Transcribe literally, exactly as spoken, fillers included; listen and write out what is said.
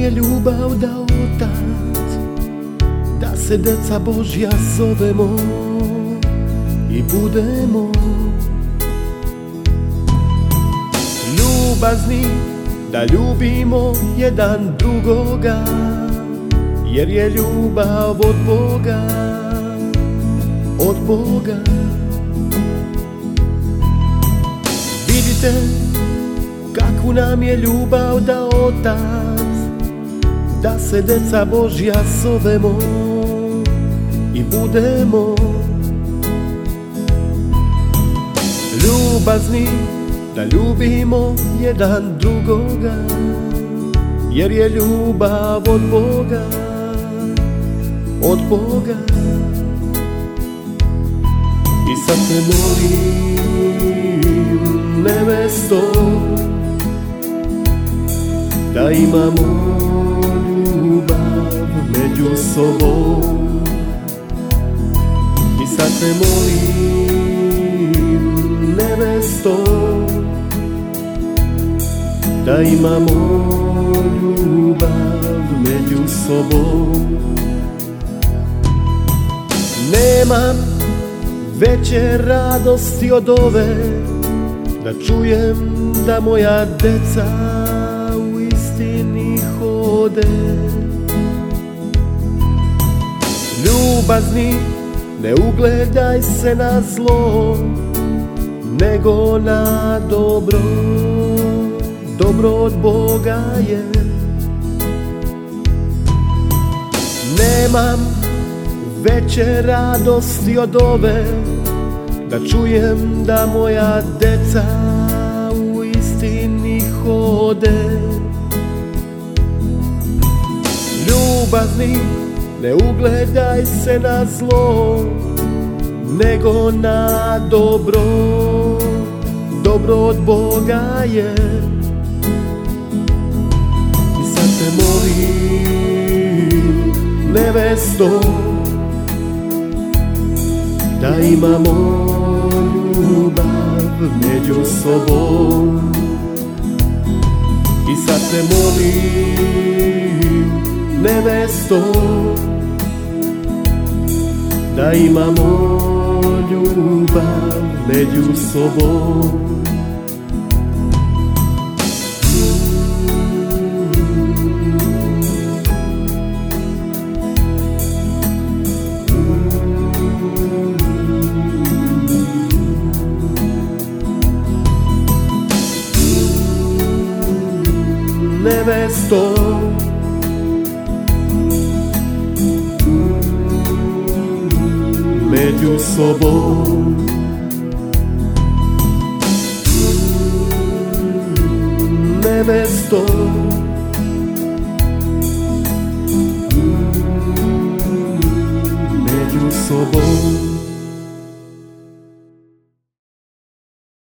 je ljubav da otad, da se deca Božja zovemo i budemo ljubazni, da ljubimo jedan drugoga, jer je ljubav od Boga, od Boga. Vidite kakvu nam je ljubav da otac, da se deca Božja zovemo i budemo ljubazni, da ljubimo jedan drugoga, jer je ljubav od Boga, od Boga. I sad te molim, nevesto, da imamo ljubav među sobom. I sad te molim, nevesto, da imamo ljubav među sobom. Nemam veće radosti od ove, da čujem da moja deca u istini hode. Ljubazni, ne ugledaj se na zlo, nego na dobro, dobro od Boga je. Nemam veće radosti od ove, da čujem da moja deca u istini hode. Ljubazni, ne ugledaj se na zlo, nego na dobro, dobro od Boga je. I sad te molim, nevesto, da imamo ljubav među sobom. I sad te molim, nevesto, da imamo ljubav među sobom. Nevesto, među sobom. Nevesto, među sobom.